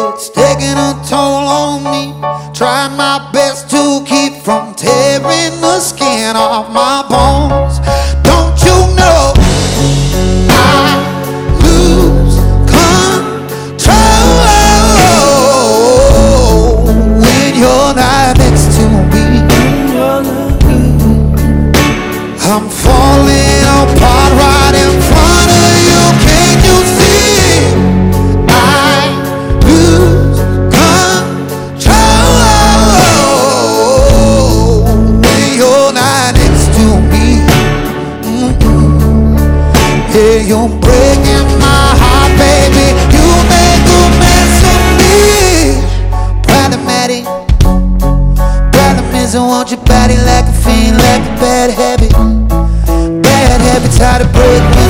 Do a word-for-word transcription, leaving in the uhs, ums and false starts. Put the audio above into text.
it's taking a toll on me. Trying my best to keep from tearing the skin off my bones. Don't you know I lose control when you're not next to me? I'm falling apart right in front of you. Can you see? I lose control when you're not next to me. Mm-mm. Yeah, you're breaking my heart, baby. You make a mess of me. Problematic. Problem is I want your body like a fiend, like a bad habit. Bad habits, how to break me.